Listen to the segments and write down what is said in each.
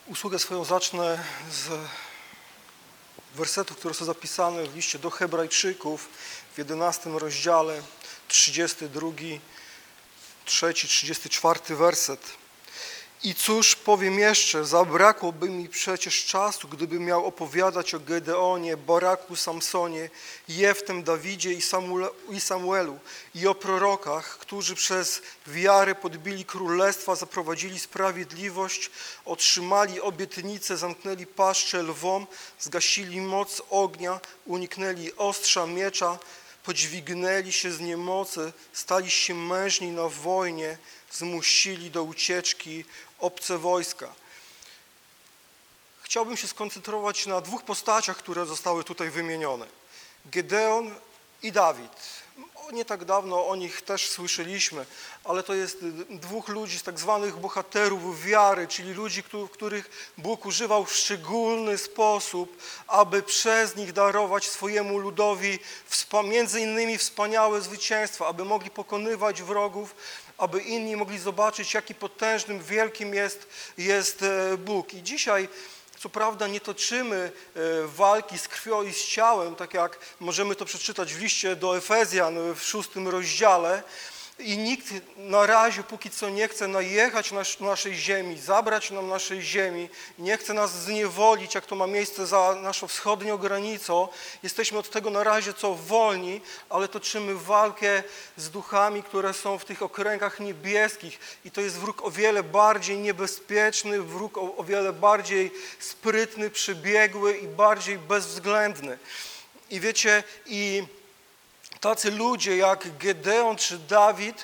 Usługę swoją zacznę z wersetów, które są zapisane w liście do Hebrajczyków w 11 rozdziale, 32, 3, 34 werset. I cóż powiem jeszcze, zabrakłoby mi przecież czasu, gdybym miał opowiadać o Gedeonie, Baraku, Samsonie, Jeftem, Dawidzie i Samuelu i o prorokach, którzy przez wiarę podbili królestwa, zaprowadzili sprawiedliwość, otrzymali obietnice, zamknęli paszczę lwom, zgasili moc ognia, uniknęli ostrza miecza, podźwignęli się z niemocy, stali się mężni na wojnie, zmusili do ucieczki obce wojska. Chciałbym się skoncentrować na dwóch postaciach, które zostały tutaj wymienione. Gedeon i Dawid. Nie tak dawno o nich też słyszeliśmy, ale to jest dwóch ludzi z tak zwanych bohaterów wiary, czyli ludzi, których Bóg używał w szczególny sposób, aby przez nich darować swojemu ludowi między innymi wspaniałe zwycięstwa, aby mogli pokonywać wrogów, aby inni mogli zobaczyć, jaki potężnym, wielkim jest Bóg. I dzisiaj, co prawda, nie toczymy walki z krwią i z ciałem, tak jak możemy to przeczytać w liście do Efezjan w 6 rozdziale, i nikt na razie póki co nie chce najechać naszej ziemi, zabrać nam naszej ziemi, nie chce nas zniewolić, jak to ma miejsce za naszą wschodnią granicą. Jesteśmy od tego na razie co wolni, ale toczymy walkę z duchami, które są w tych okręgach niebieskich i to jest wróg o wiele bardziej niebezpieczny, wróg o wiele bardziej sprytny, przebiegły i bardziej bezwzględny. I wiecie, tacy ludzie jak Gedeon czy Dawid,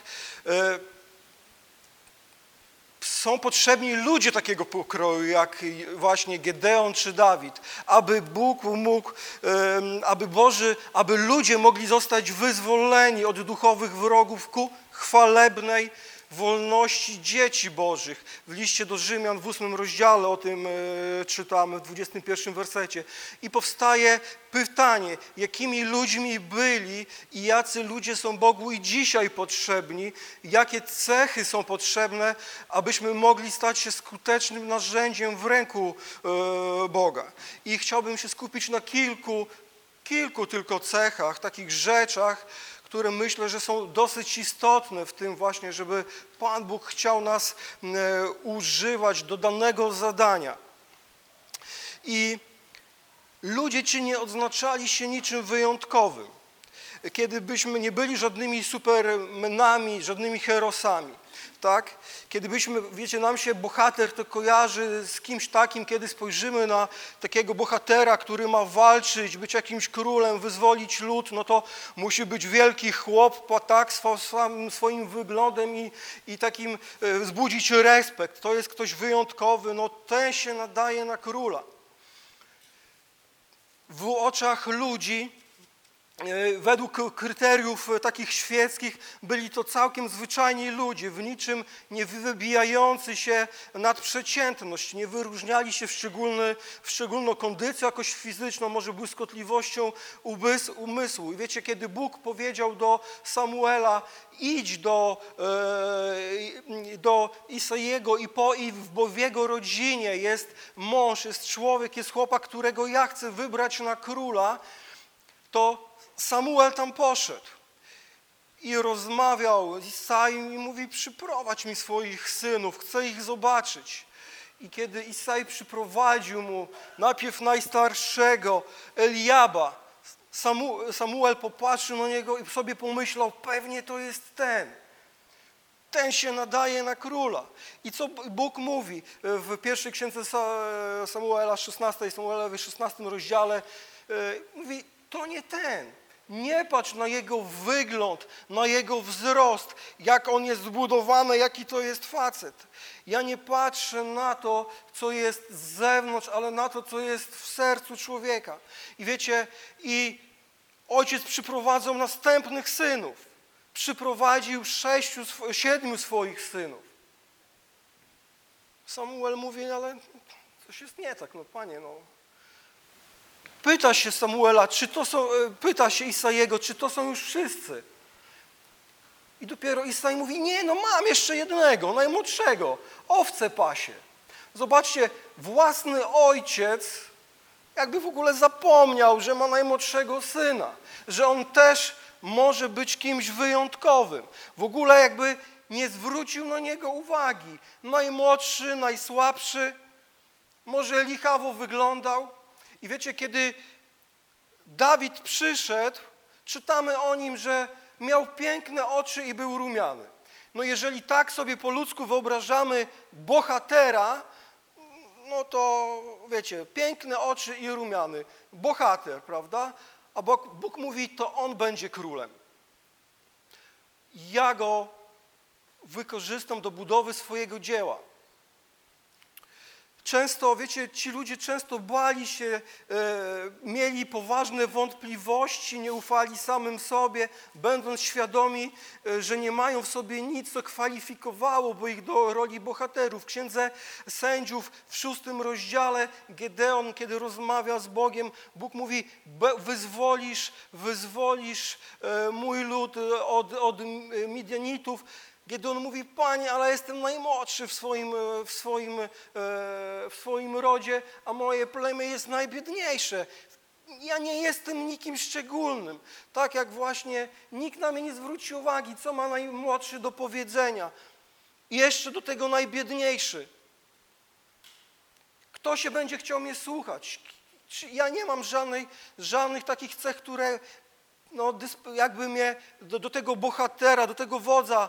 są potrzebni ludzie takiego pokroju jak właśnie Gedeon czy Dawid, aby Bóg mógł, aby ludzie mogli zostać wyzwoleni od duchowych wrogów ku chwalebnej wolności dzieci Bożych. W liście do Rzymian w 8 rozdziale o tym czytamy, w 21 wersecie. I powstaje pytanie, jakimi ludźmi byli i jacy ludzie są Bogu i dzisiaj potrzebni, jakie cechy są potrzebne, abyśmy mogli stać się skutecznym narzędziem w ręku Boga. I chciałbym się skupić na kilku tylko cechach, takich rzeczach, które myślę, że są dosyć istotne w tym właśnie, żeby Pan Bóg chciał nas używać do danego zadania. I ludzie ci nie odznaczali się niczym wyjątkowym, kiedy byśmy nie byli żadnymi supermenami, żadnymi herosami. Tak? Kiedy byśmy, wiecie, nam się bohater to kojarzy z kimś takim, kiedy spojrzymy na takiego bohatera, który ma walczyć, być jakimś królem, wyzwolić lud, no to musi być wielki chłop, tak, swoim wyglądem i takim wzbudzić respekt. To jest ktoś wyjątkowy, no ten się nadaje na króla. W oczach ludzi, według kryteriów takich świeckich, byli to całkiem zwyczajni ludzie, w niczym nie wybijający się nad przeciętność, nie wyróżniali się w szczególną kondycją jakoś fizyczną, może błyskotliwością umysłu. I wiecie, kiedy Bóg powiedział do Samuela, idź do Isaiego bo w jego rodzinie jest mąż, jest człowiek, jest chłopak, którego ja chcę wybrać na króla, to Samuel tam poszedł i rozmawiał z Isaim i mówi, przyprowadź mi swoich synów, chcę ich zobaczyć. I kiedy Isai przyprowadził mu najpierw najstarszego, Eliaba, Samuel popatrzył na niego i sobie pomyślał, pewnie to jest ten się nadaje na króla. I co Bóg mówi w pierwszej księdze Samuela 16, Samuelowi 16 rozdziale, mówi, to nie ten. Nie patrz na jego wygląd, na jego wzrost, jak on jest zbudowany, jaki to jest facet. Ja nie patrzę na to, co jest z zewnątrz, ale na to, co jest w sercu człowieka. I wiecie, i ojciec przyprowadzał następnych synów. Przyprowadził 7 swoich synów. Samuel mówi, ale coś jest nie tak, no panie, no. Pyta się Samuela, pyta się Isaiego, czy to są już wszyscy. I dopiero Isai mówi, nie, no mam jeszcze jednego, najmłodszego, owce pasie. Zobaczcie, własny ojciec jakby w ogóle zapomniał, że ma najmłodszego syna, że on też może być kimś wyjątkowym. W ogóle jakby nie zwrócił na niego uwagi. Najmłodszy, najsłabszy, może lichawo wyglądał. I wiecie, kiedy Dawid przyszedł, czytamy o nim, że miał piękne oczy i był rumiany. No jeżeli tak sobie po ludzku wyobrażamy bohatera, no to wiecie, piękne oczy i rumiany. Bohater, prawda? A Bóg mówi, to on będzie królem. Ja go wykorzystam do budowy swojego dzieła. Często, wiecie, ci ludzie często bali się, mieli poważne wątpliwości, nie ufali samym sobie, będąc świadomi, że nie mają w sobie nic, co kwalifikowałoby ich do roli bohaterów. W Księdze Sędziów w 6 rozdziale Gedeon, kiedy rozmawia z Bogiem, Bóg mówi, wyzwolisz mój lud od Midianitów. Gedeon mówi, Panie, ale jestem najmłodszy w swoim rodzie, a moje plemię jest najbiedniejsze. Ja nie jestem nikim szczególnym. Tak jak właśnie nikt na mnie nie zwróci uwagi, co ma najmłodszy do powiedzenia. I jeszcze do tego najbiedniejszy. Kto się będzie chciał mnie słuchać? Ja nie mam żadnych takich cech, które jakby mnie do tego bohatera, do tego wodza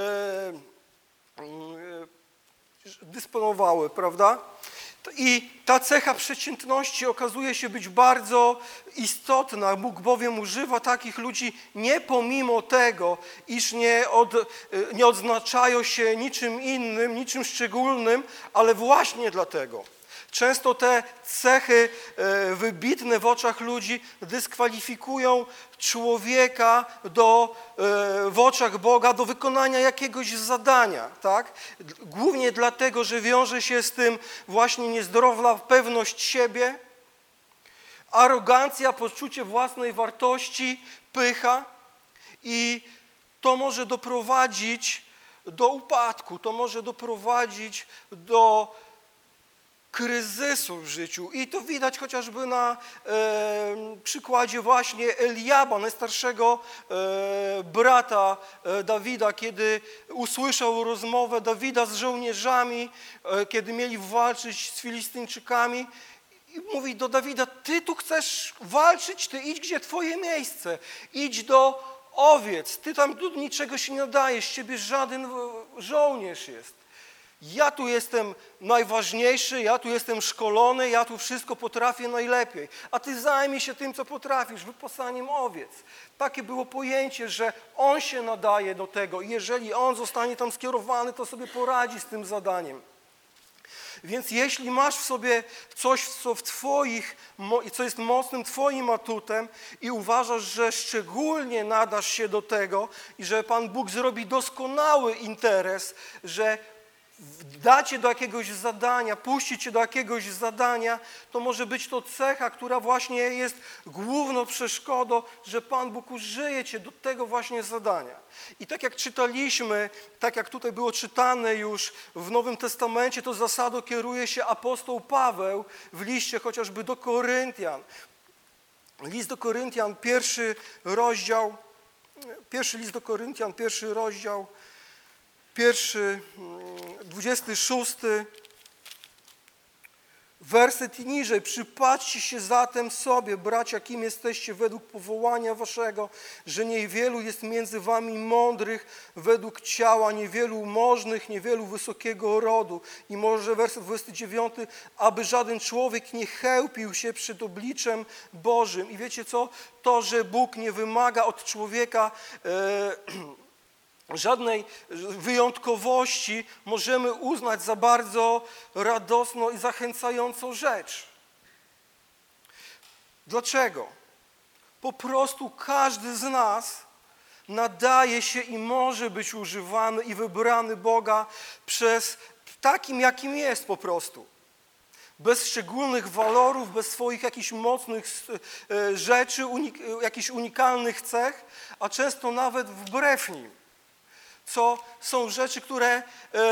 dysponowały, prawda? I ta cecha przeciętności okazuje się być bardzo istotna. Bóg bowiem używa takich ludzi nie pomimo tego, iż nie odznaczają się niczym innym, niczym szczególnym, ale właśnie dlatego. Często te cechy wybitne w oczach ludzi dyskwalifikują człowieka w oczach Boga do wykonania jakiegoś zadania, tak? Głównie dlatego, że wiąże się z tym właśnie niezdrowa pewność siebie, arogancja, poczucie własnej wartości, pycha i to może doprowadzić do upadku, to może doprowadzić do kryzysu w życiu. I to widać chociażby na przykładzie właśnie Eliaba, najstarszego brata Dawida, kiedy usłyszał rozmowę Dawida z żołnierzami, kiedy mieli walczyć z Filistyńczykami. I mówi do Dawida, ty tu chcesz walczyć, ty idź gdzie twoje miejsce, idź do owiec, ty tam do niczego się nie nadajesz, z ciebie żaden żołnierz jest. Ja tu jestem najważniejszy, ja tu jestem szkolony, ja tu wszystko potrafię najlepiej, a ty zajmij się tym, co potrafisz, wypasaniem owiec. Takie było pojęcie, że on się nadaje do tego i jeżeli on zostanie tam skierowany, to sobie poradzi z tym zadaniem. Więc jeśli masz w sobie coś, co jest mocnym twoim atutem i uważasz, że szczególnie nadasz się do tego i że Pan Bóg zrobi doskonały interes, że da cię do jakiegoś zadania, puści cię do jakiegoś zadania, to może być to cecha, która właśnie jest główną przeszkodą, że Pan Bóg użyje cię do tego właśnie zadania. I tak jak czytaliśmy, tak jak tutaj było czytane już w Nowym Testamencie, to zasadą kieruje się apostoł Paweł w liście chociażby do Koryntian. List do Koryntian, pierwszy rozdział, 26 werset i niżej. Przypatrzcie się zatem sobie, bracia, kim jesteście według powołania waszego, że niewielu jest między wami mądrych według ciała, niewielu możnych, niewielu wysokiego rodu. I może werset 29, aby żaden człowiek nie chełpił się przed obliczem Bożym. I wiecie co? To, że Bóg nie wymaga od człowieka żadnej wyjątkowości, możemy uznać za bardzo radosną i zachęcającą rzecz. Dlaczego? Po prostu każdy z nas nadaje się i może być używany i wybrany Boga przez takim, jakim jest po prostu. Bez szczególnych walorów, bez swoich jakichś mocnych rzeczy, jakichś unikalnych cech, a często nawet wbrew nim. co są rzeczy, które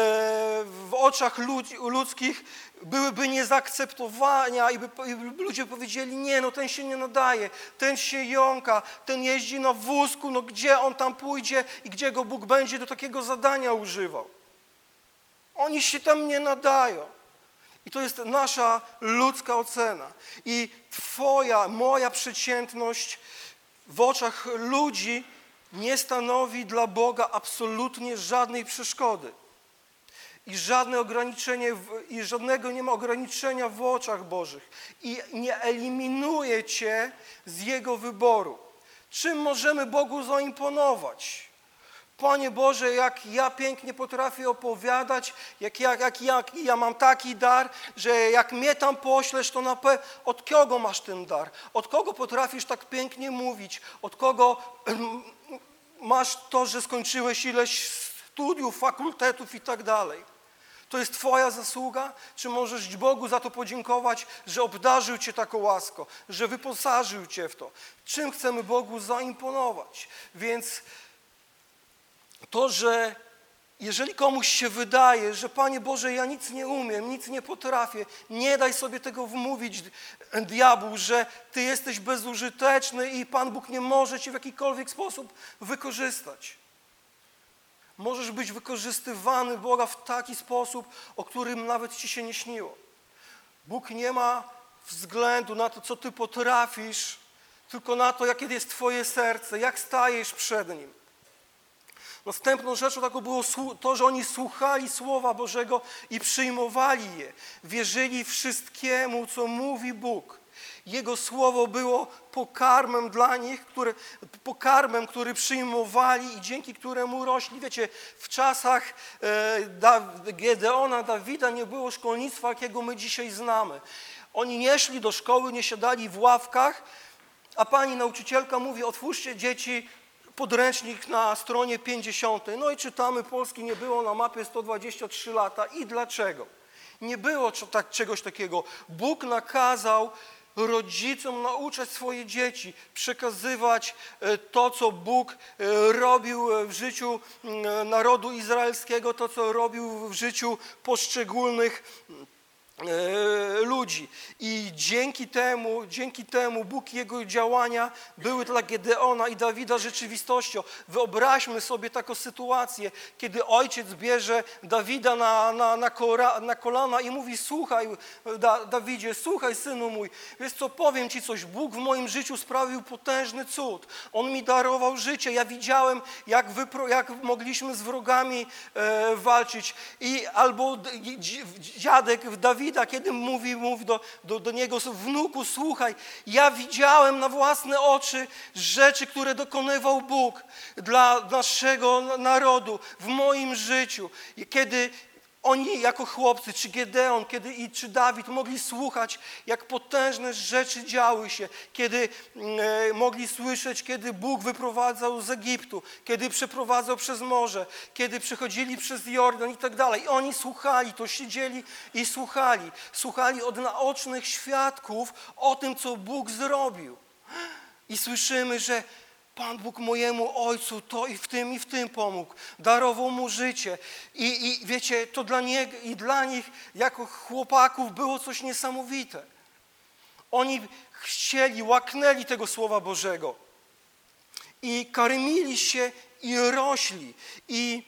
w oczach ludzkich byłyby nie zaakceptowania i by ludzie powiedzieli, nie, no ten się nie nadaje, ten się jąka, ten jeździ na wózku, no gdzie on tam pójdzie i gdzie go Bóg będzie do takiego zadania używał. Oni się tam nie nadają. I to jest nasza ludzka ocena. I moja przeciętność w oczach ludzi nie stanowi dla Boga absolutnie żadnej przeszkody. I żadne ograniczenie, i żadnego nie ma ograniczenia w oczach Bożych. I nie eliminuje cię z Jego wyboru. Czym możemy Bogu zaimponować? Panie Boże, jak ja pięknie potrafię opowiadać, jak ja mam taki dar, że jak mnie tam poślesz, to od kogo masz ten dar? Od kogo potrafisz tak pięknie mówić? Od kogo masz to, że skończyłeś ileś studiów, fakultetów i tak dalej? To jest Twoja zasługa? Czy możesz Bogu za to podziękować, że obdarzył Cię taką łaską, że wyposażył Cię w to? Czym chcemy Bogu zaimponować? Więc to, że jeżeli komuś się wydaje, że Panie Boże, ja nic nie umiem, nic nie potrafię, nie daj sobie tego wmówić diabłu, że Ty jesteś bezużyteczny i Pan Bóg nie może Cię w jakikolwiek sposób wykorzystać. Możesz być wykorzystywany Boga w taki sposób, o którym nawet Ci się nie śniło. Bóg nie ma względu na to, co Ty potrafisz, tylko na to, jakie jest Twoje serce, jak stajesz przed Nim. Następną rzeczą taką było to, że oni słuchali Słowa Bożego i przyjmowali je. Wierzyli wszystkiemu, co mówi Bóg. Jego Słowo było pokarmem dla nich, który przyjmowali i dzięki któremu rośli. Wiecie, w czasach Gedeona, Dawida nie było szkolnictwa, jakiego my dzisiaj znamy. Oni nie szli do szkoły, nie siadali w ławkach, a pani nauczycielka mówi, otwórzcie dzieci podręcznik na stronie 50. No i czytamy, Polski nie było na mapie 123 lata. I dlaczego? Nie było czegoś takiego. Bóg nakazał rodzicom nauczać swoje dzieci, przekazywać to, co Bóg robił w życiu narodu izraelskiego, to, co robił w życiu poszczególnych ludzi. I dzięki temu Bóg i Jego działania były dla Gedeona i Dawida rzeczywistością. Wyobraźmy sobie taką sytuację, kiedy ojciec bierze Dawida na kolana i mówi, słuchaj Dawidzie, słuchaj synu mój, wiesz co, powiem Ci coś, Bóg w moim życiu sprawił potężny cud. On mi darował życie, ja widziałem, jak mogliśmy z wrogami walczyć. Albo dziadek Dawida, kiedy mówi do niego, wnuku, słuchaj, ja widziałem na własne oczy rzeczy, które dokonywał Bóg dla naszego narodu, w moim życiu. Kiedy oni jako chłopcy, czy Gedeon, czy Dawid mogli słuchać, jak potężne rzeczy działy się, kiedy mogli słyszeć, kiedy Bóg wyprowadzał z Egiptu, kiedy przeprowadzał przez morze, kiedy przechodzili przez Jordan i tak dalej. I oni słuchali, to siedzieli i słuchali. Słuchali od naocznych świadków o tym, co Bóg zrobił. I słyszymy, że Pan Bóg mojemu ojcu to i w tym pomógł. Darował mu życie. I wiecie, to dla niego i dla nich jako chłopaków było coś niesamowite. Oni łaknęli tego Słowa Bożego. I karmili się i rośli. I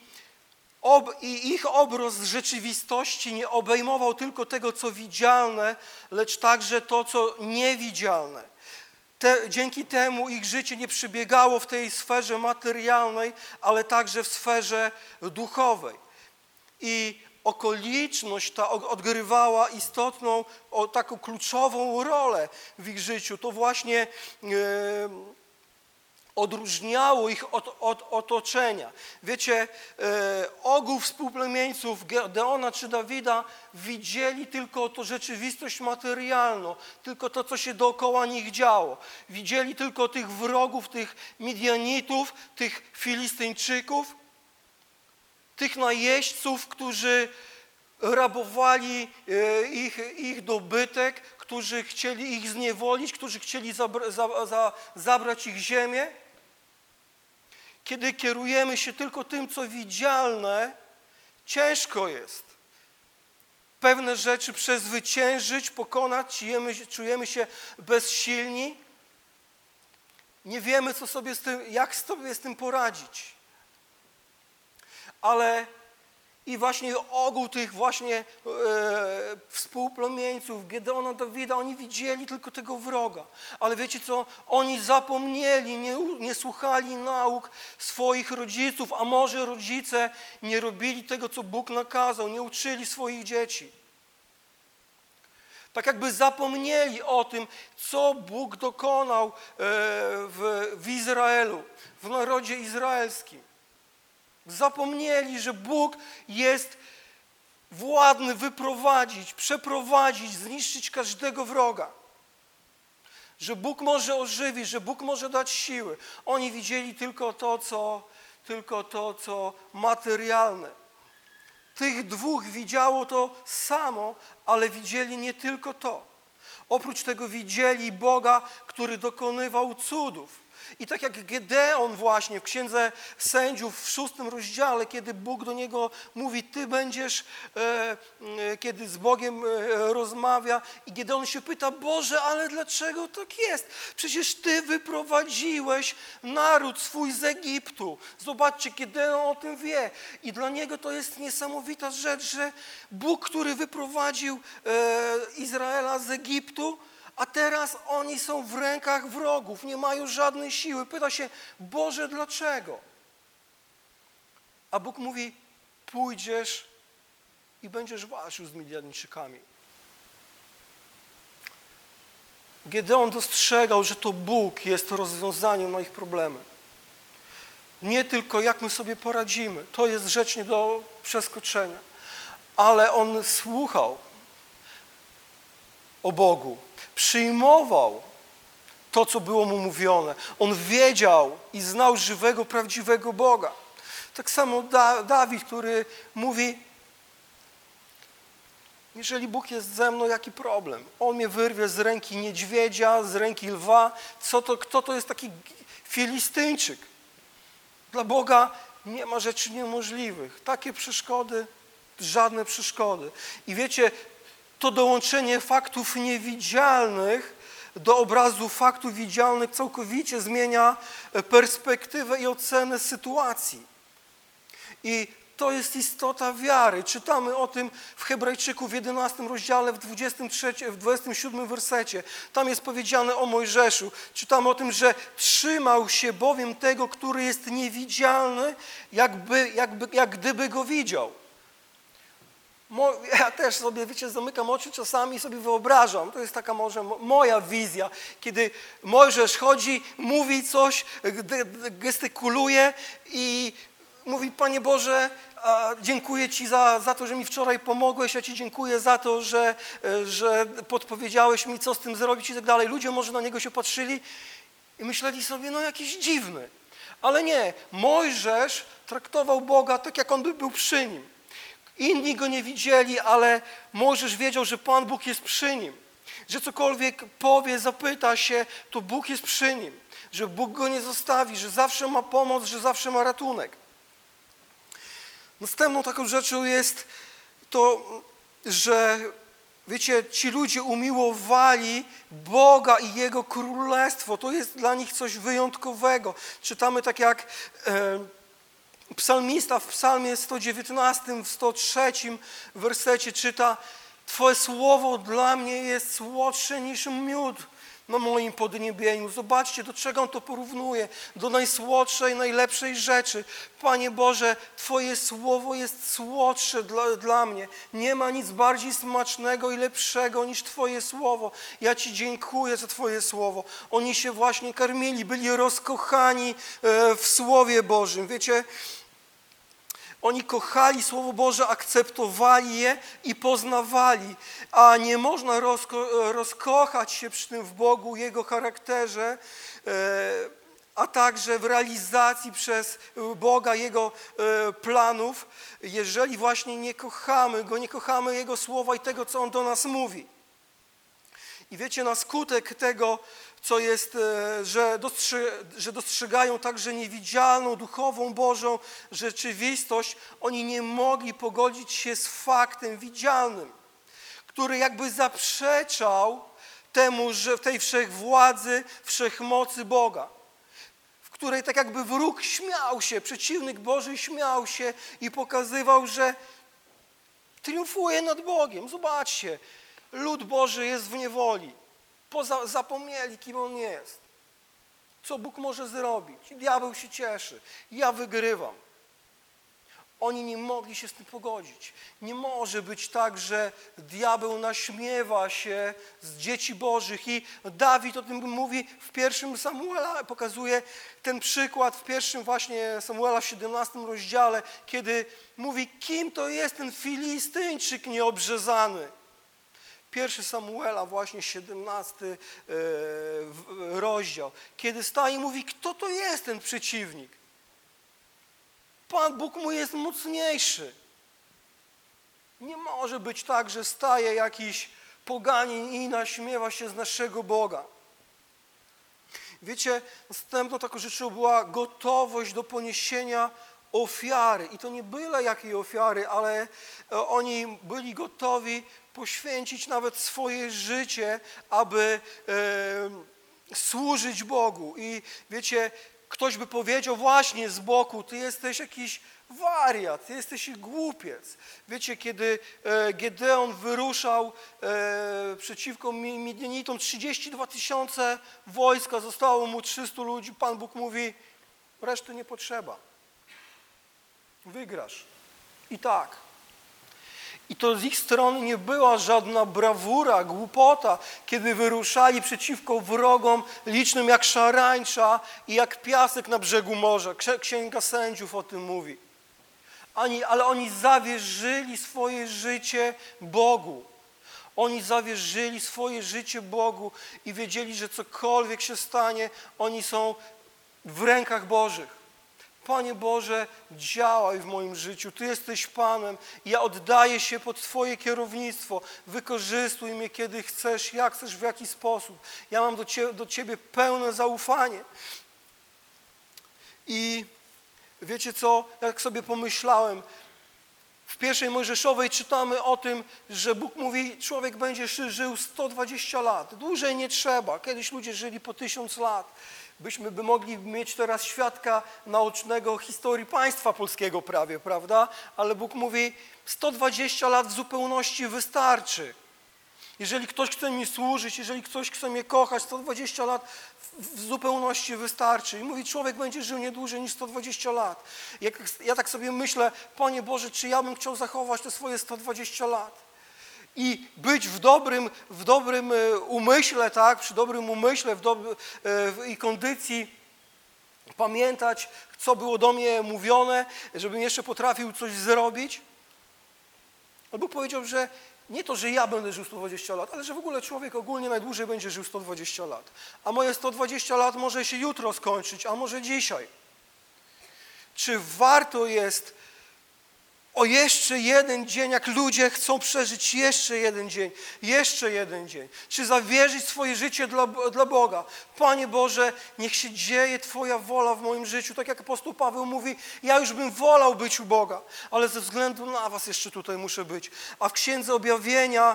ich obraz rzeczywistości nie obejmował tylko tego, co widzialne, lecz także to, co niewidzialne. Dzięki temu ich życie nie przebiegało w tej sferze materialnej, ale także w sferze duchowej. I okoliczność ta odgrywała istotną, taką kluczową rolę w ich życiu. To właśnie odróżniało ich od otoczenia. Wiecie, ogół współplemieńców Gedeona czy Dawida widzieli tylko to rzeczywistość materialną, tylko to, co się dookoła nich działo. Widzieli tylko tych wrogów, tych Midianitów, tych Filistyńczyków, tych najeźdźców, którzy rabowali ich dobytek, którzy chcieli ich zniewolić, którzy chcieli zabrać ich ziemię. kiedy kierujemy się tylko tym, co widzialne, ciężko jest pewne rzeczy przezwyciężyć, pokonać, czujemy się bezsilni. Nie wiemy, jak sobie z tym poradzić. Ale i właśnie ogół tych właśnie współplemieńców, Gedeona, Dawida, oni widzieli tylko tego wroga. Ale wiecie co? Oni zapomnieli, nie słuchali nauk swoich rodziców, a może rodzice nie robili tego, co Bóg nakazał, nie uczyli swoich dzieci. Tak jakby zapomnieli o tym, co Bóg dokonał w Izraelu, w narodzie izraelskim. Zapomnieli, że Bóg jest władny wyprowadzić, przeprowadzić, zniszczyć każdego wroga. Że Bóg może ożywić, że Bóg może dać siły. Oni widzieli tylko to, co materialne. Tych dwóch widziało to samo, ale widzieli nie tylko to. Oprócz tego widzieli Boga, który dokonywał cudów. I tak jak Gedeon właśnie w Księdze Sędziów w 6 rozdziale, kiedy Bóg do niego mówi, ty będziesz, kiedy z Bogiem rozmawia i Gedeon się pyta, Boże, ale dlaczego tak jest? Przecież ty wyprowadziłeś naród swój z Egiptu. Zobaczcie, Gedeon o tym wie i dla niego to jest niesamowita rzecz, że Bóg, który wyprowadził Izraela z Egiptu, a teraz oni są w rękach wrogów, nie mają żadnej siły. Pyta się, Boże, dlaczego? A Bóg mówi, pójdziesz i będziesz walczył z Midianczykami. Gedeon dostrzegał, że to Bóg jest rozwiązaniem na ich problemy. Nie tylko jak my sobie poradzimy, to jest rzecz nie do przeskoczenia, ale on słuchał o Bogu. Przyjmował to, co było mu mówione. On wiedział i znał żywego, prawdziwego Boga. Tak samo Dawid, który mówi, jeżeli Bóg jest ze mną, jaki problem? On mnie wyrwie z ręki niedźwiedzia, z ręki lwa. Kto to jest taki Filistyńczyk? Dla Boga nie ma rzeczy niemożliwych. Takie przeszkody, żadne przeszkody. I wiecie, to dołączenie faktów niewidzialnych do obrazu faktów widzialnych całkowicie zmienia perspektywę i ocenę sytuacji. I to jest istota wiary. Czytamy o tym w Hebrajczyków w 11 rozdziale, w 27 wersecie. Tam jest powiedziane o Mojżeszu. Czytamy o tym, że trzymał się bowiem tego, który jest niewidzialny, jak gdyby go widział. Ja też sobie, wiecie, zamykam oczy czasami i sobie wyobrażam, to jest taka może moja wizja, kiedy Mojżesz chodzi, mówi coś, gestykuluje i mówi, Panie Boże, dziękuję Ci za to, że mi wczoraj pomogłeś, ja Ci dziękuję za to, że podpowiedziałeś mi, co z tym zrobić i tak dalej. Ludzie może na niego się patrzyli i myśleli sobie, no jakiś dziwny. Ale nie, Mojżesz traktował Boga tak, jak on był przy nim. Inni go nie widzieli, ale Mojżesz wiedział, że Pan Bóg jest przy nim. Że cokolwiek powie, zapyta się, to Bóg jest przy nim. Że Bóg go nie zostawi, że zawsze ma pomoc, że zawsze ma ratunek. Następną taką rzeczą jest to, że wiecie, ci ludzie umiłowali Boga i Jego Królestwo. To jest dla nich coś wyjątkowego. Czytamy tak jak psalmista w psalmie 119, w 103 wersecie czyta: Twoje słowo dla mnie jest słodsze niż miód na moim podniebieniu. Zobaczcie, do czego on to porównuje. Do najsłodszej, najlepszej rzeczy. Panie Boże, Twoje słowo jest słodsze dla mnie. Nie ma nic bardziej smacznego i lepszego niż Twoje słowo. Ja Ci dziękuję za Twoje słowo. Oni się właśnie karmili, byli rozkochani w Słowie Bożym. Wiecie, oni kochali Słowo Boże, akceptowali je i poznawali, a nie można rozkochać się przy tym w Bogu, Jego charakterze, a także w realizacji przez Boga Jego planów, jeżeli właśnie nie kochamy Go, nie kochamy Jego Słowa i tego, co On do nas mówi. I wiecie, na skutek tego, co jest, że dostrzegają także niewidzialną, duchową, Bożą rzeczywistość, oni nie mogli pogodzić się z faktem widzialnym, który jakby zaprzeczał temu, że w tej wszechwładzy, wszechmocy Boga, w której tak jakby wróg śmiał się, przeciwnik Boży śmiał się i pokazywał, że triumfuje nad Bogiem. Zobaczcie, lud Boży jest w niewoli. Zapomnieli, kim On jest. Co Bóg może zrobić. Diabeł się cieszy. Ja wygrywam. Oni nie mogli się z tym pogodzić. Nie może być tak, że diabeł naśmiewa się z dzieci Bożych i Dawid o tym mówi w 1 Samuela, pokazuje ten przykład w 1 właśnie Samuela w 17 rozdziale, kiedy mówi, kim to jest ten Filistyńczyk nieobrzezany. 1 Samuela, właśnie 17 rozdział, kiedy staje i mówi, kto to jest ten przeciwnik. Pan Bóg mu jest mocniejszy. Nie może być tak, że staje jakiś poganin i naśmiewa się z naszego Boga. Wiecie, następną taką rzeczą była gotowość do poniesienia ofiary. I to nie byle jakiej ofiary, ale oni byli gotowi poświęcić nawet swoje życie, aby służyć Bogu. I wiecie, ktoś by powiedział właśnie z boku, ty jesteś jakiś wariat, ty jesteś głupiec. Wiecie, kiedy Gedeon wyruszał przeciwko Midianitom, 32 000 wojska, zostało mu 300 ludzi, Pan Bóg mówi, reszty nie potrzeba. Wygrasz. I tak. I to z ich strony nie była żadna brawura, głupota, kiedy wyruszali przeciwko wrogom licznym jak szarańcza i jak piasek na brzegu morza. Księga Sędziów o tym mówi. Ale oni zawierzyli swoje życie Bogu. Oni zawierzyli swoje życie Bogu i wiedzieli, że cokolwiek się stanie, oni są w rękach Bożych. Panie Boże, działaj w moim życiu. Ty jesteś Panem. Ja oddaję się pod Twoje kierownictwo. Wykorzystuj mnie, kiedy chcesz, jak chcesz, w jaki sposób. Ja mam do Ciebie pełne zaufanie. I wiecie co? Jak sobie pomyślałem, w pierwszej Mojżeszowej czytamy o tym, że Bóg mówi, człowiek będzie żył 120 lat. Dłużej nie trzeba. Kiedyś ludzie żyli po 1000 lat. Byśmy mogli mieć teraz świadka naocznego historii państwa polskiego prawie, prawda? Ale Bóg mówi, 120 lat w zupełności wystarczy. Jeżeli ktoś chce mi służyć, jeżeli ktoś chce mnie kochać, 120 lat w zupełności wystarczy. I mówi, człowiek będzie żył nie dłużej niż 120 lat. Ja tak sobie myślę, Panie Boże, czy ja bym chciał zachować te swoje 120 lat? I być w dobrym umyśle, tak, przy dobrym umyśle i kondycji, pamiętać, co było do mnie mówione, żebym jeszcze potrafił coś zrobić. A Bóg powiedział, że nie to, że ja będę żył 120 lat, ale że w ogóle człowiek ogólnie najdłużej będzie żył 120 lat. A moje 120 lat może się jutro skończyć, a może dzisiaj. Czy warto jest o jeszcze jeden dzień, jak ludzie chcą przeżyć jeszcze jeden dzień, czy zawierzyć swoje życie dla Boga? Panie Boże, niech się dzieje Twoja wola w moim życiu, tak jak apostoł Paweł mówi, ja już bym wolał być u Boga, ale ze względu na Was jeszcze tutaj muszę być. A w Księdze Objawienia,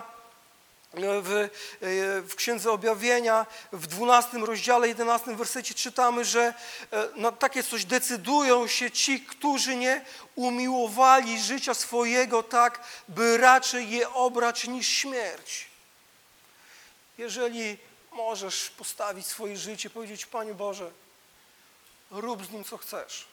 w Księdze Objawienia w 12 rozdziale, 11 wersecie czytamy, że na takie coś decydują się ci, którzy nie umiłowali życia swojego tak, by raczej je obrać niż śmierć. Jeżeli możesz postawić swoje życie, powiedzieć, Panie Boże, rób z nim co chcesz.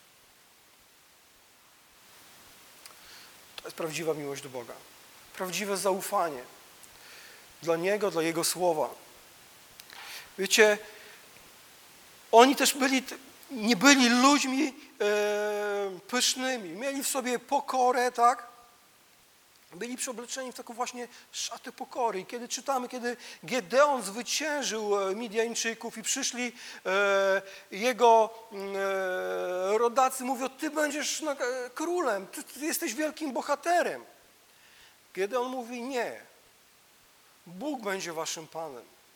To jest prawdziwa miłość do Boga. Prawdziwe zaufanie dla Niego, dla Jego Słowa. Wiecie, oni też nie byli ludźmi pysznymi. Mieli w sobie pokorę, tak? Byli przeobleczeni w taką właśnie szatę pokory. I kiedy czytamy, kiedy Gedeon zwyciężył Midianczyków i przyszli jego rodacy, mówią, ty będziesz królem, ty jesteś wielkim bohaterem. Gedeon mówi, nie. Bóg będzie waszym Panem.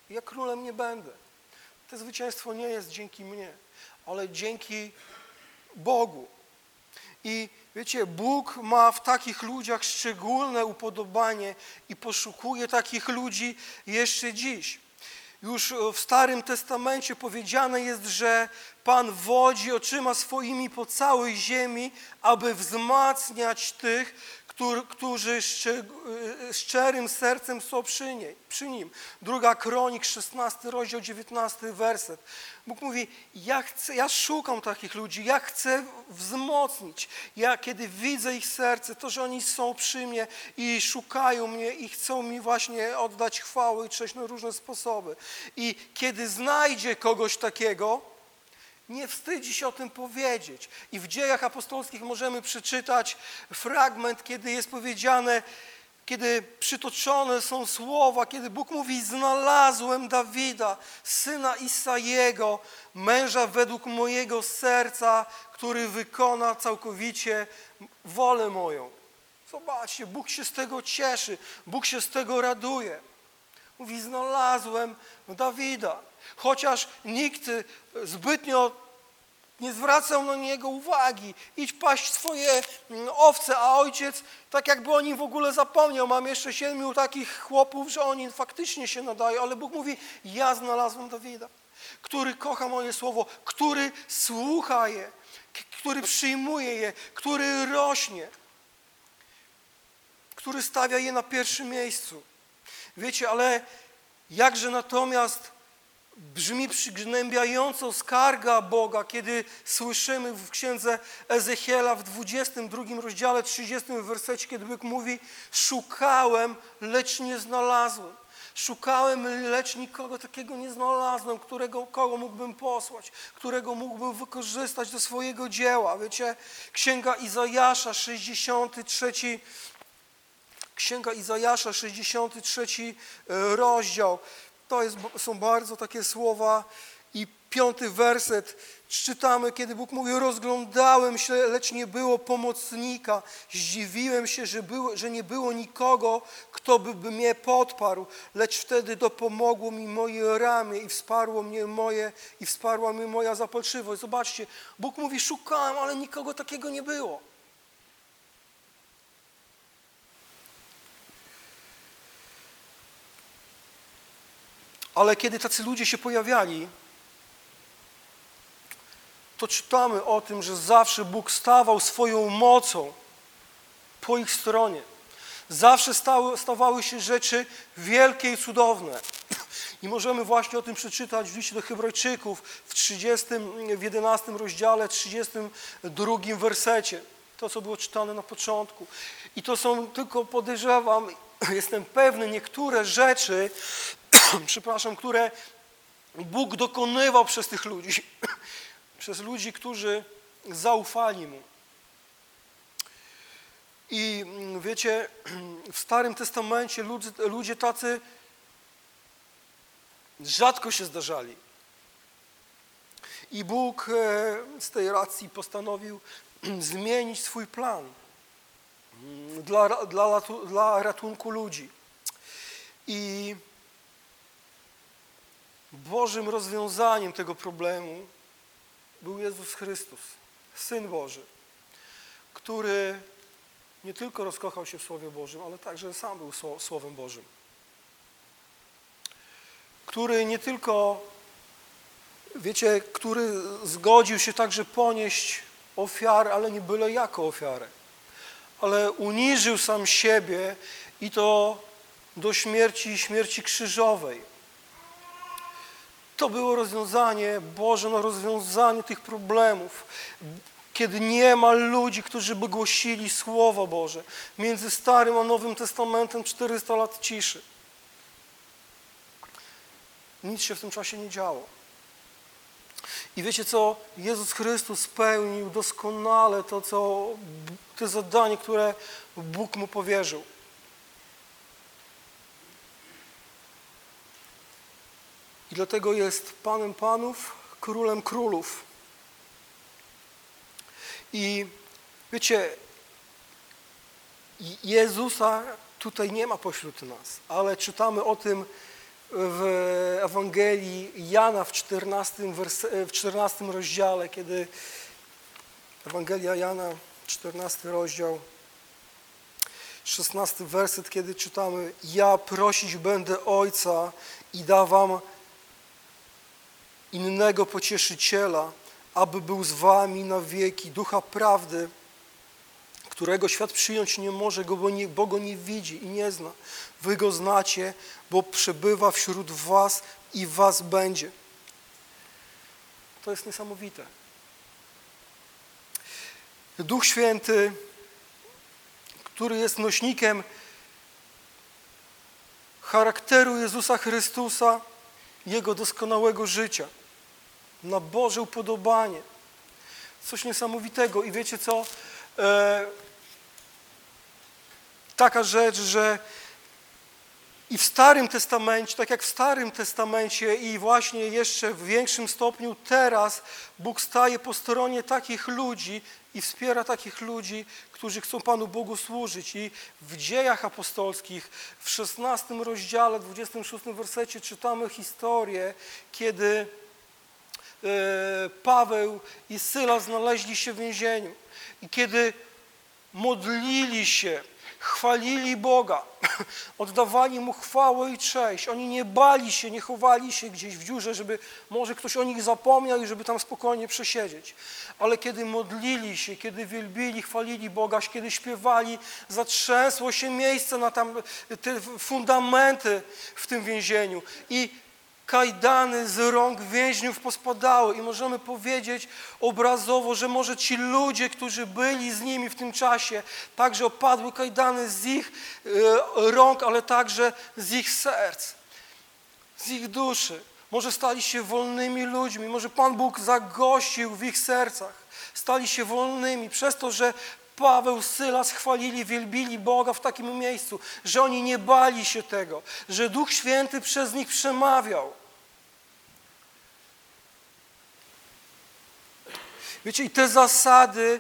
Ja królem nie będę. To zwycięstwo nie jest dzięki mnie, ale dzięki Bogu. I wiecie, Bóg ma w takich ludziach szczególne upodobanie i poszukuje takich ludzi jeszcze dziś. Już w Starym Testamencie powiedziane jest, że Pan wodzi oczyma swoimi po całej ziemi, aby wzmacniać tych, którzy szczerym sercem są przy Nim. Druga Kronik, 16 rozdział, 19 werset. Bóg mówi, ja szukam takich ludzi, ja chcę wzmocnić. Ja kiedy widzę ich serce, to, że oni są przy mnie i szukają mnie i chcą mi właśnie oddać chwałę i cześć na różne sposoby. I kiedy znajdzie kogoś takiego, nie wstydzi się o tym powiedzieć. I w Dziejach Apostolskich możemy przeczytać fragment, kiedy jest powiedziane, kiedy przytoczone są słowa, kiedy Bóg mówi, znalazłem Dawida, syna Isajego, męża według mojego serca, który wykona całkowicie wolę moją. Zobaczcie, Bóg się z tego cieszy, Bóg się z tego raduje. Mówi, znalazłem Dawida. Chociaż nikt zbytnio nie zwracał na niego uwagi. Idź paść swoje owce, a ojciec tak jakby o nim w ogóle zapomniał. Mam jeszcze 7 takich chłopów, że oni faktycznie się nadają, ale Bóg mówi, ja znalazłem Dawida, który kocha moje słowo, który słucha je, który przyjmuje je, który rośnie, który stawia je na pierwszym miejscu. Wiecie, ale jakże natomiast brzmi przygnębiająco skarga Boga, kiedy słyszymy w księdze Ezechiela w 22 rozdziale, 30 wersecie, kiedy Bóg mówi, szukałem, lecz nie znalazłem. Szukałem, lecz nikogo takiego nie znalazłem, kogo mógłbym posłać, którego mógłbym wykorzystać do swojego dzieła. Wiecie, Księga Izajasza, 63 rozdział. Są bardzo takie słowa i 5 werset czytamy, kiedy Bóg mówi, rozglądałem się, lecz nie było pomocnika. Zdziwiłem się, że nie było nikogo, kto by mnie podparł, lecz wtedy dopomogło mi moje ramię i wsparła mnie moja zapalczywość. Zobaczcie, Bóg mówi, szukałem, ale nikogo takiego nie było. Ale kiedy tacy ludzie się pojawiali, to czytamy o tym, że zawsze Bóg stawał swoją mocą po ich stronie. Zawsze stawały się rzeczy wielkie i cudowne. I możemy właśnie o tym przeczytać w liście do Hebrajczyków w 11 rozdziale, 32 wersecie. To, co było czytane na początku. I to są tylko, podejrzewam, jestem pewny, niektóre rzeczy, które Bóg dokonywał przez tych ludzi, przez ludzi, którzy zaufali Mu. I wiecie, w Starym Testamencie ludzie tacy rzadko się zdarzali. I Bóg z tej racji postanowił zmienić swój plan dla ratunku ludzi. I Bożym rozwiązaniem tego problemu był Jezus Chrystus, Syn Boży, który nie tylko rozkochał się w Słowie Bożym, ale także sam był Słowem Bożym. Który nie tylko, wiecie, który zgodził się także ponieść ofiarę, ale nie byle jaką ofiarę, ale uniżył sam siebie i to do śmierci krzyżowej. To było rozwiązanie Boże, rozwiązanie tych problemów, kiedy nie ma ludzi, którzy by głosili Słowo Boże. Między Starym a Nowym Testamentem 400 lat ciszy. Nic się w tym czasie nie działo. I wiecie co? Jezus Chrystus spełnił doskonale to zadanie, które Bóg Mu powierzył. I dlatego jest Panem Panów, Królem Królów. I wiecie, Jezusa tutaj nie ma pośród nas, ale czytamy o tym w Ewangelii Jana w 14 rozdziale, kiedy Ewangelia Jana, 14 rozdział, 16 werset, kiedy czytamy: ja prosić będę Ojca i da wam innego pocieszyciela, aby był z wami na wieki, Ducha Prawdy, którego świat przyjąć nie może, bo go nie widzi i nie zna. Wy go znacie, bo przebywa wśród was i w was będzie. To jest niesamowite. Duch Święty, który jest nośnikiem charakteru Jezusa Chrystusa, Jego doskonałego życia, na Boże upodobanie. Coś niesamowitego. I wiecie co? Taka rzecz, że i w Starym Testamencie, tak jak w Starym Testamencie i właśnie jeszcze w większym stopniu teraz, Bóg staje po stronie takich ludzi i wspiera takich ludzi, którzy chcą Panu Bogu służyć. I w Dziejach Apostolskich w 16 rozdziale, 26 wersecie czytamy historię, kiedy Paweł i Syla znaleźli się w więzieniu i kiedy modlili się, chwalili Boga, oddawali Mu chwałę i cześć. Oni nie bali się, nie chowali się gdzieś w dziurze, żeby może ktoś o nich zapomniał i żeby tam spokojnie przesiedzieć. Ale kiedy modlili się, kiedy wielbili, chwalili Boga, kiedy śpiewali, zatrzęsło się miejsce na tam te fundamenty w tym więzieniu i kajdany z rąk więźniów pospadały i możemy powiedzieć obrazowo, że może ci ludzie, którzy byli z nimi w tym czasie, także opadły kajdany z ich rąk, ale także z ich serc, z ich duszy. Może stali się wolnymi ludźmi, może Pan Bóg zagościł w ich sercach, stali się wolnymi przez to, że Paweł, Sylas chwalili, wielbili Boga w takim miejscu, że oni nie bali się tego, że Duch Święty przez nich przemawiał. Wiecie, i te zasady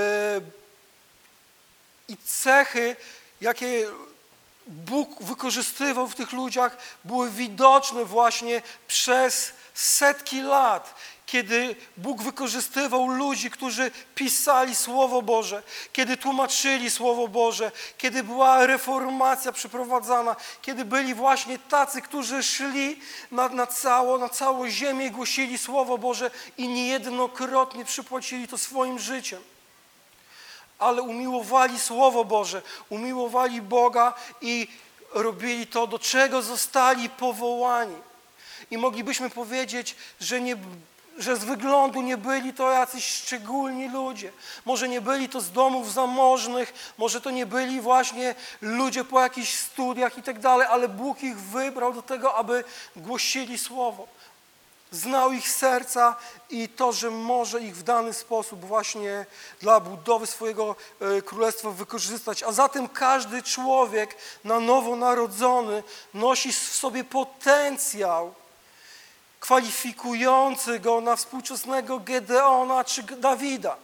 i cechy, jakie Bóg wykorzystywał w tych ludziach, były widoczne właśnie przez setki lat, kiedy Bóg wykorzystywał ludzi, którzy pisali Słowo Boże, kiedy tłumaczyli Słowo Boże, kiedy była reformacja przeprowadzana, kiedy byli właśnie tacy, którzy szli na całą ziemię i głosili Słowo Boże i niejednokrotnie przypłacili to swoim życiem. Ale umiłowali Słowo Boże, umiłowali Boga i robili to, do czego zostali powołani. I moglibyśmy powiedzieć, że z wyglądu nie byli to jacyś szczególni ludzie. Może nie byli to z domów zamożnych, może to nie byli właśnie ludzie po jakichś studiach i tak dalej, ale Bóg ich wybrał do tego, aby głosili Słowo. Znał ich serca i to, że może ich w dany sposób właśnie dla budowy swojego królestwa wykorzystać. A zatem każdy człowiek na nowo narodzony nosi w sobie potencjał kwalifikujący go na współczesnego Gedeona czy Dawida.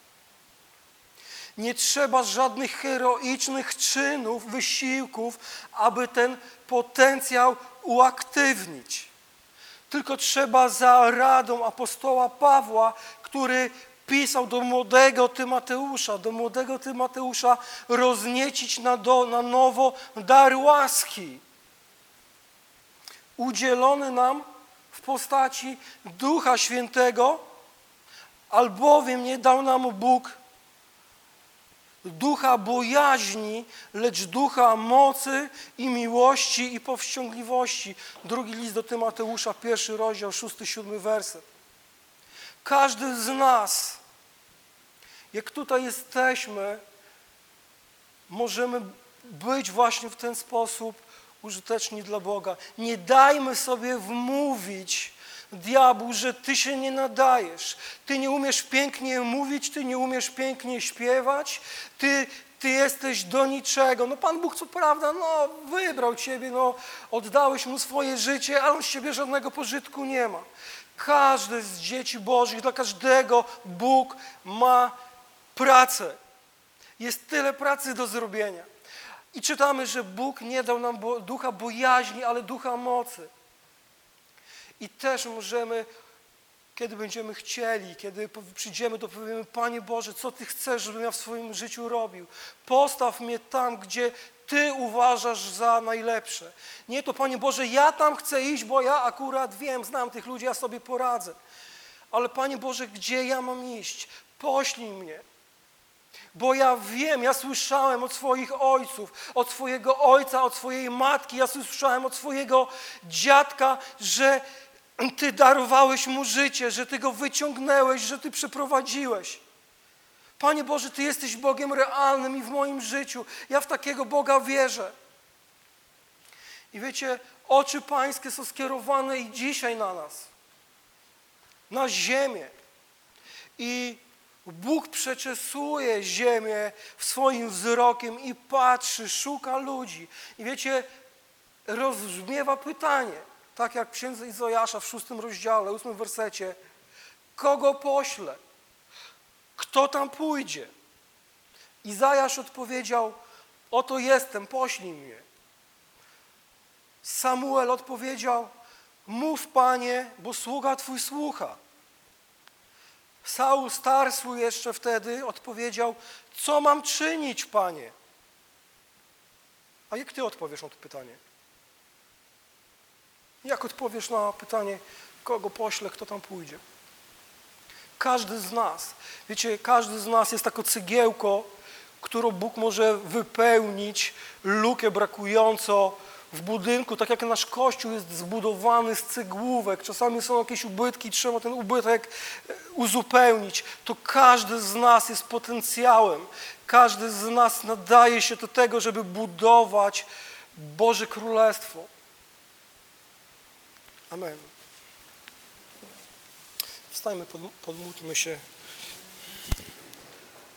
Nie trzeba żadnych heroicznych czynów, wysiłków, aby ten potencjał uaktywnić. Tylko trzeba za radą apostoła Pawła, który pisał do młodego Tymoteusza rozniecić na nowo dar łaski, udzielony nam w postaci Ducha Świętego, albowiem nie dał nam Bóg ducha bojaźni, lecz ducha mocy i miłości i powściągliwości. Drugi list do Tymoteusza, 1 rozdział, 6-7 werset. Każdy z nas, jak tutaj jesteśmy, możemy być właśnie w ten sposób użyteczni dla Boga. Nie dajmy sobie wmówić diabłu, że ty się nie nadajesz. Ty nie umiesz pięknie mówić, ty nie umiesz pięknie śpiewać, ty jesteś do niczego. No Pan Bóg co prawda, wybrał ciebie, oddałeś Mu swoje życie, ale On z ciebie żadnego pożytku nie ma. Każdy z dzieci Bożych, dla każdego Bóg ma pracę. Jest tyle pracy do zrobienia. I czytamy, że Bóg nie dał nam ducha bojaźni, ale ducha mocy. I też możemy, kiedy będziemy chcieli, kiedy przyjdziemy, to powiemy: Panie Boże, co Ty chcesz, żebym ja w swoim życiu robił? Postaw mnie tam, gdzie Ty uważasz za najlepsze. Nie to: Panie Boże, ja tam chcę iść, bo ja akurat wiem, znam tych ludzi, ja sobie poradzę. Ale Panie Boże, gdzie ja mam iść? Poślij mnie. Bo ja wiem, ja słyszałem od swoich ojców, od swojego ojca, od swojej matki, ja słyszałem od swojego dziadka, że Ty darowałeś mu życie, że Ty go wyciągnęłeś, że Ty przeprowadziłeś. Panie Boże, Ty jesteś Bogiem realnym i w moim życiu. Ja w takiego Boga wierzę. I wiecie, oczy Pańskie są skierowane i dzisiaj na nas, na ziemię. I Bóg przeczesuje ziemię swoim wzrokiem i patrzy, szuka ludzi. I wiecie, rozbrzmiewa pytanie, tak jak w księdze Izajasza w 6 rozdziale, 8 wersecie: kogo poślę? Kto tam pójdzie? Izajasz odpowiedział: oto jestem, poślij mnie. Samuel odpowiedział: mów, Panie, bo sługa Twój słucha. Saul, starsły jeszcze wtedy, odpowiedział: co mam czynić, Panie? A jak Ty odpowiesz na to pytanie? Jak odpowiesz na pytanie, kogo poślę, kto tam pójdzie? Każdy z nas, wiecie, każdy z nas jest taką cegiełką, którą Bóg może wypełnić lukę brakującą w budynku, tak jak nasz Kościół jest zbudowany z cegłówek, czasami są jakieś ubytki, trzeba ten ubytek uzupełnić, to każdy z nas jest potencjałem, każdy z nas nadaje się do tego, żeby budować Boże Królestwo. Amen. Wstajmy, podmódlmy się.